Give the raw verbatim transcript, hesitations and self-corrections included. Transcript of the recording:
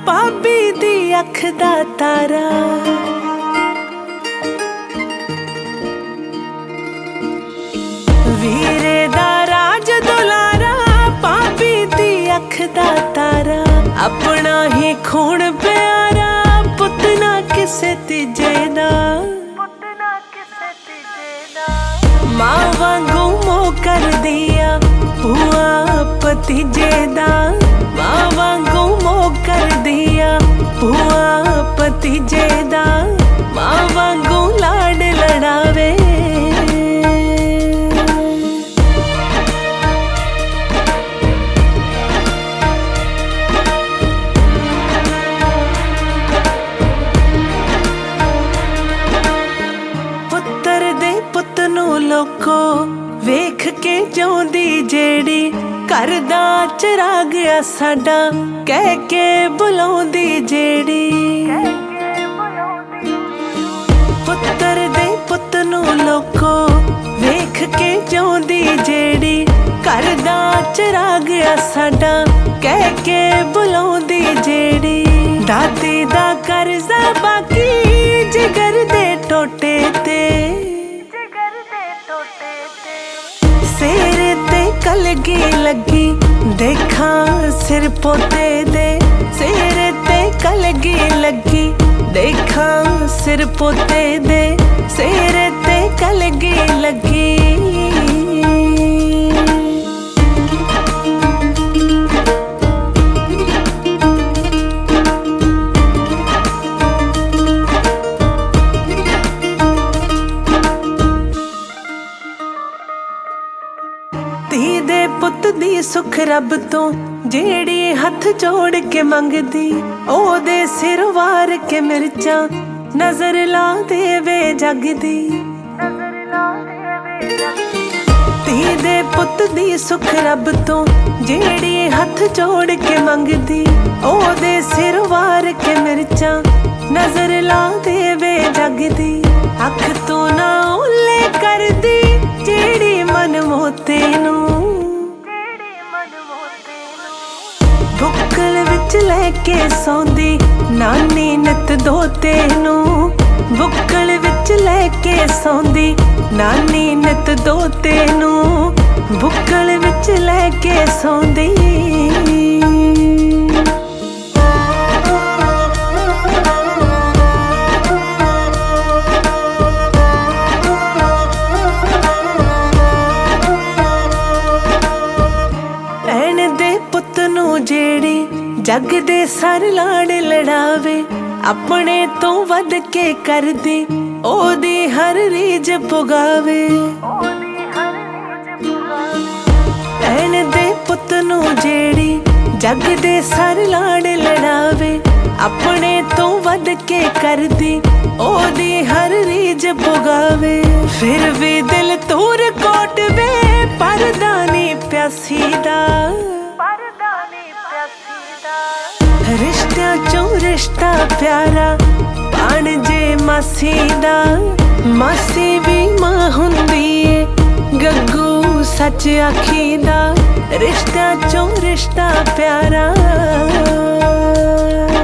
भाभी दी अख दा तारा। वीरे दा राज दुलारा, भाभी दी अख दा तारा। अपना ही खून प्यारा, पुत ना किसे तीजे दा। मां वांगू मोह कर दिया हुआ भतीजे दा। मां वांगू मोह कर दिया हुआ भतीजे दा। मां वांगू लाड लड़ावे। पुत नू लोको वेख के जाउंदी जेड़ी, घर दा चराग आ साडा कह के बुलाउंदी जेड़ी। पुत्तर दे पुत नू लोको वेख के जाउंदी जेड़ी, घर दा चराग आ साडा कह के बुलाउंदी जेड़ी। दादी दा करजा बाकी जिगर दे टोटे ते। सिर ते कलगी लगी देखा सिर पोते दे। सिर ते कलगी लगी देखा सिर पोते दे। सिर ते कलगी लगी। धी दे पुत दी सुख रब तो जेड़ी हथ जोड़ के मंगदी, ओदे सिर वार के मिर्चा नजर ला देवे जगदी। धी दे पुत दी सुख रब तो जेड़ी हथ जोड़ के मंगदी, ओदे सिर वार के मिर्चा नजर ला देवे जगदी। अख तो ना ओले कर दी जेड़ी मन मोते नू। बुक्कल विच लैके सौंदी नानी नित दोते नू। बुक्कल विच लैके सौंदी नानी नित दोते नू। बुक्कल विच लैके सौंदी। जेड़ी जग दे सर लाड़ लड़ावे, अपने तो वध के कर दी ओदी हर रीज पुगावे। भैन दे पुत नू जेड़ी जग दे सर लाड़ लड़ावे, अपने तो वध के कर दी ओदी हर रीज पुगावे। फिर भी दिल तूर कोट वे परदानी प्यासी दा। रिश्तियां चों रिश्ता प्यारा पाण जे मासी दा। मासी भी मां हुंदी ए गग्गू सच आखीदा। रिश्तियां चों रिश्ता प्यारा।